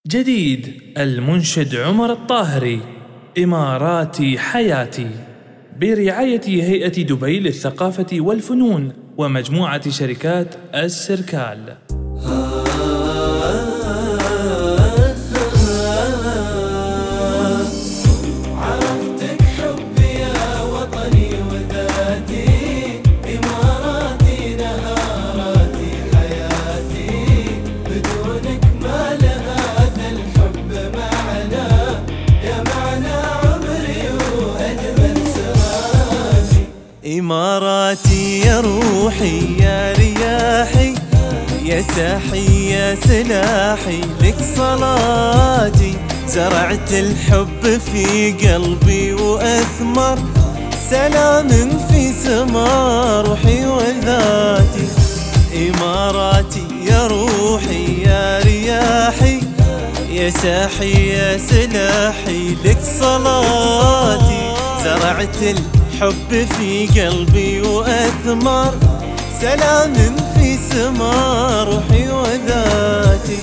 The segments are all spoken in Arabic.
جديد المنشد عمر الطاهري، إماراتي حياتي، برعاية هيئة دبي للثقافة والفنون ومجموعة شركات السركال. عرفتك حبي يا وطني وذاتي، إماراتي نهاراتي حياتي، بدونك ما لهذا الحب معنا، يا معنى عمري وأجمل سراتي. إماراتي يا روحي يا رياحي، يا ساحي يا سلاحي، لك صلاتي. زرعت الحب في قلبي وأثمر، سلام في سما روحي وذاتي. إماراتي يا روحي يا رياحي، يا ساحي يا سلاحي، لك صلاتي. زرعت الحب في قلبي وأثمر، سلام في سما روحي وذاتي.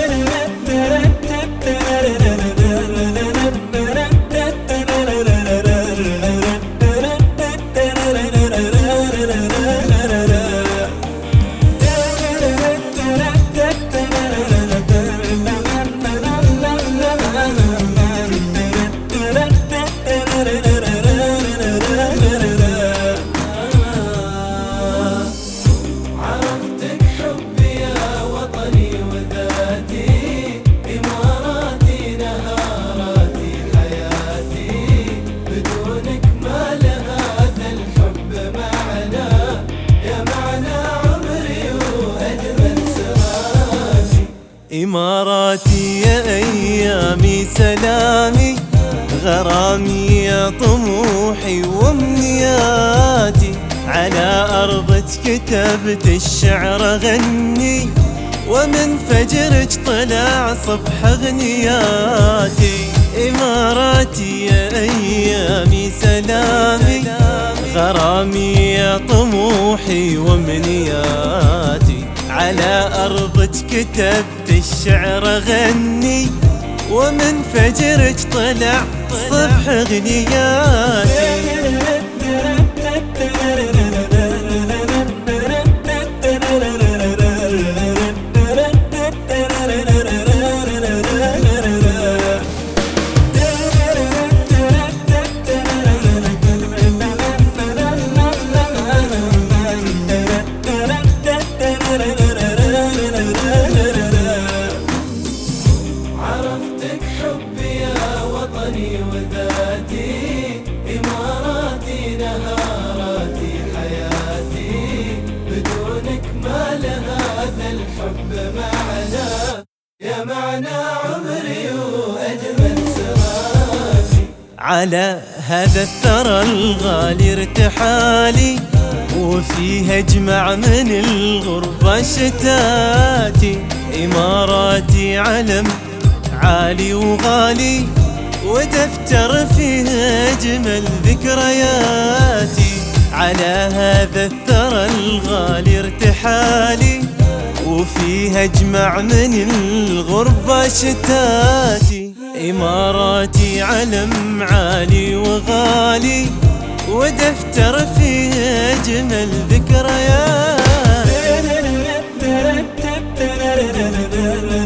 عرفتك حبي يا وطني وذاتي، إماراتي نهاراتي حياتي، بدونك ما لهذا الحب معنا، يا معنى عمري وأجمل سراتي. إماراتي يا أيامي سلامي، غرامي يا طموحي وامنياتي. على أرضك كتبت الشعر غني، ومن فجرك طلع صبح أغنياتي. إماراتي يا أيامي سلامي، غرامي يا طموحي وامنياتي. على أرضك كتبت الشعر غني، ومن فجرك طلع صبح أغنياتي. إماراتي يا أيامي سلامي، غرامي يا طموحي وامنياتي. على أرضك كتبت الشعر غني، ومن فجرك طلع صبح أغنياتي. إماراتي يا أيامي سلامي، غرامي يا طموحي وامنياتي. على أرضك كتبت الشعر غني، ومن فجرك طلع صبح عرفتك حبي يا وطني وذاتي، إماراتي نهاراتي حياتي، بدونك ما لهذا الحب معنا، يا معنى عمري وأجمل سراتي. على هذا الثرى الغالي ارتحالي، وفيه اجمع من الغربة شتاتي. إماراتي علم عالي وغالي، ودفتر فيه أجمل ذكرياتي. على هذا الثرى الغالي ارتحالي، وفيه أجمع من الغربة شتاتي. إماراتي علم عالي وغالي، ودفتر فيه أجمل ذكرياتي.